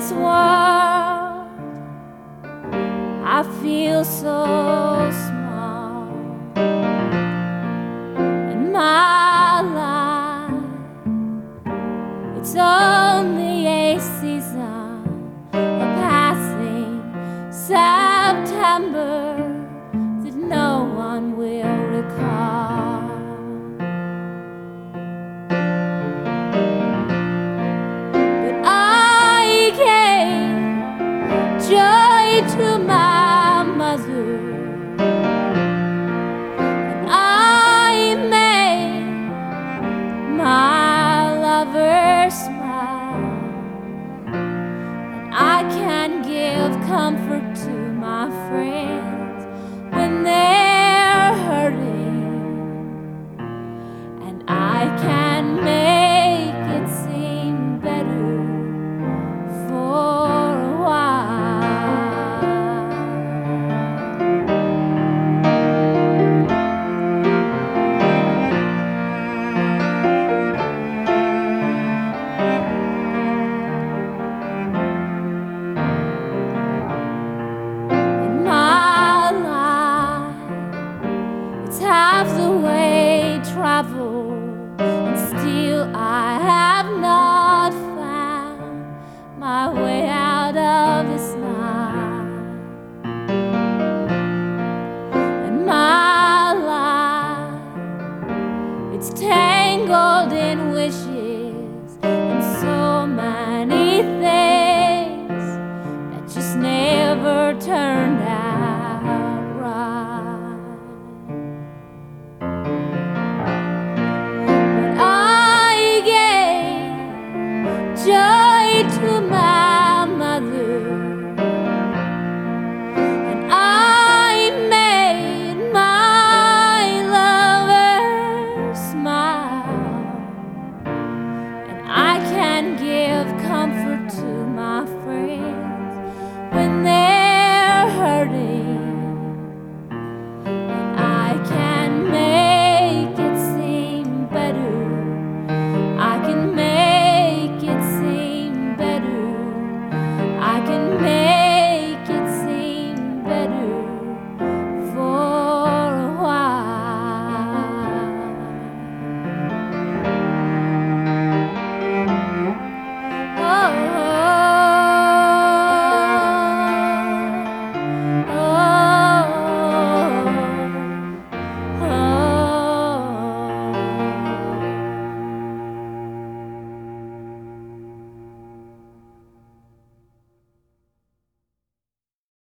this world, I feel so small, and my life, it's only a season, a passing September that no one will recall. But I gave joy to my mother, and I made my lover smile, and I can give comfort to my friends when they're hurting, and I can make it seem better for a while. In my life, it's half the way traveled, and still I have not found my way out of this life. And my life, it's tangled in wishes and so many things that just never turn